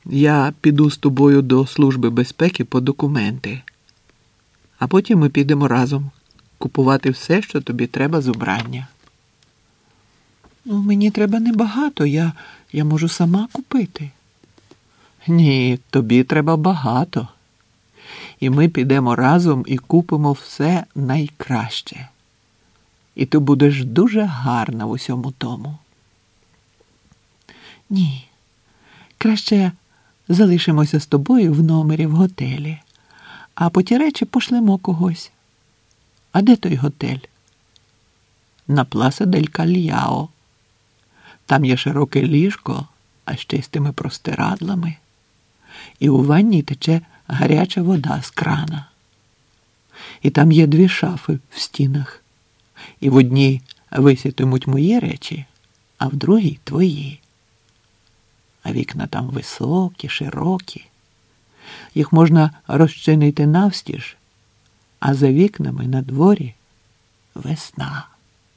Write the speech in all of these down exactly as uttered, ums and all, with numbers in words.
Я піду з тобою до Служби безпеки по документи, а потім ми підемо разом купувати все, що тобі треба з убрання. Ну, мені треба небагато, я, я можу сама купити. Ні, тобі треба багато. І ми підемо разом і купимо все найкраще. І ти будеш дуже гарна в усьому тому. Ні, краще залишимося з тобою в номері в готелі, а по ті речі пошлемо когось. А де той готель? На Пласа дель Кальяо. Там є широке ліжко, а ще й з тими простирадлами. І у ванні тече гаряча вода з крана. І там є дві шафи в стінах. І в одній висітимуть мої речі, а в другій твої. А вікна там високі, широкі. Їх можна розчинити навстіж, а за вікнами на дворі весна.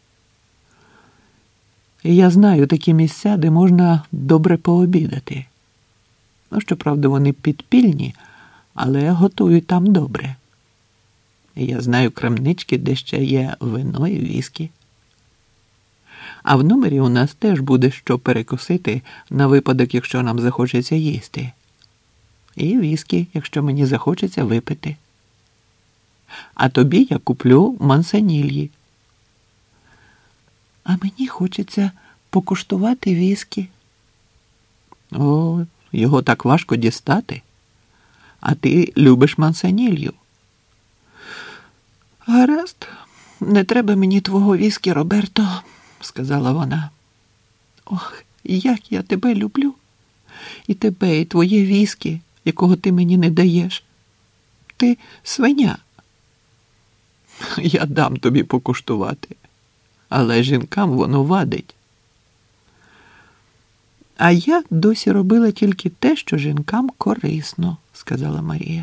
І я знаю такі місця, де можна добре пообідати. Ну, щоправда, вони підпільні, але готують там добре. І я знаю крамнички, де ще є вино і віскі. А в номері у нас теж буде що перекусити на випадок, якщо нам захочеться їсти. І віскі, якщо мені захочеться випити. А тобі я куплю мансанільї. А мені хочеться покуштувати віскі. О, його так важко дістати. А ти любиш мансанілью. Гаразд, не треба мені твого віскі, Роберто, сказала вона. Ох, як я тебе люблю. І тебе, і твоє віскі, якого ти мені не даєш. Ти свиня. Я дам тобі покуштувати. Але жінкам воно вадить. А я досі робила тільки те, що жінкам корисно, сказала Марія.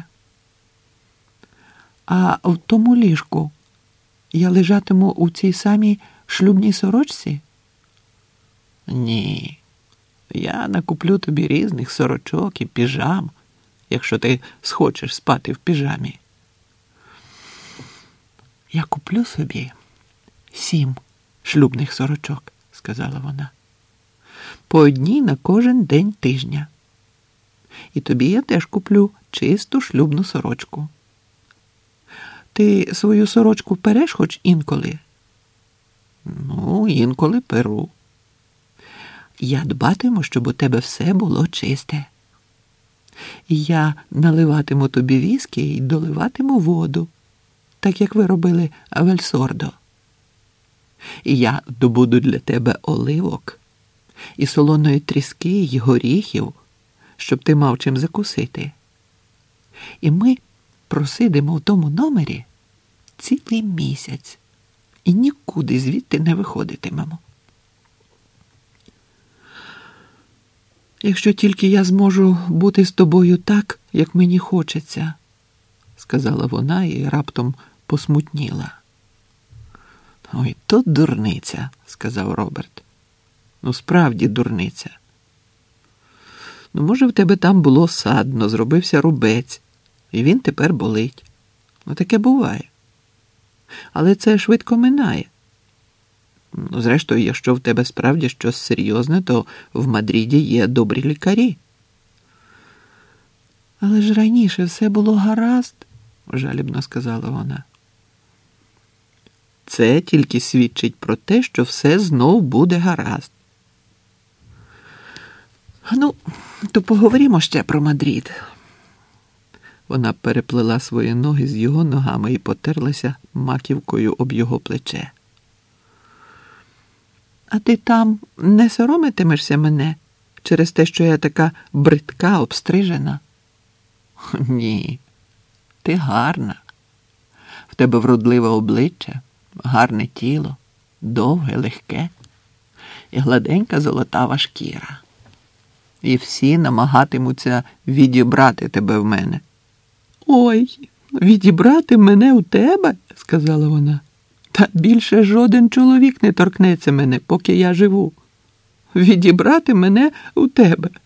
А в тому ліжку я лежатиму у цій самій шлюбній сорочці? Ні. Я накуплю тобі різних сорочок і піжам, якщо ти схочеш спати в піжамі. Я куплю собі сім шлюбних сорочок, сказала вона. По одній на кожен день тижня. І тобі я теж куплю чисту шлюбну сорочку. Ти свою сорочку переш хоч інколи? Ну, інколи перу. Я дбатиму, щоб у тебе все було чисте. Я наливатиму тобі віскі і доливатиму воду, так як ви робили в Ель-Сордо. І я добуду для тебе оливок, і солоної тріски, і горіхів, щоб ти мав чим закусити. І ми просидимо в тому номері цілий місяць і нікуди звідти не виходитимемо. Якщо тільки я зможу бути з тобою так, як мені хочеться, сказала вона і раптом посмутніла. Ой, то дурниця, сказав Роберт. Ну, справді дурниця. Ну, може, в тебе там було садно, зробився рубець, і він тепер болить. Ну, таке буває. Але це швидко минає. Ну, зрештою, якщо в тебе справді щось серйозне, то в Мадриді є добрі лікарі. Але ж раніше все було гаразд, жалібно сказала вона. Це тільки свідчить про те, що все знов буде гаразд. Ну, то поговоримо ще про Мадрид. Вона переплела свої ноги з його ногами і потерлася маківкою об його плече. А ти там не соромитимешся мене через те, що я така бридка, обстрижена? Ні, ти гарна. В тебе вродливе обличчя, гарне тіло, довге, легке і гладенька золотава шкіра. І всі намагатимуться відібрати тебе в мене. Ой, відібрати мене у тебе, сказала вона. Та більше жоден чоловік не торкнеться мене, поки я живу. Відібрати мене у тебе.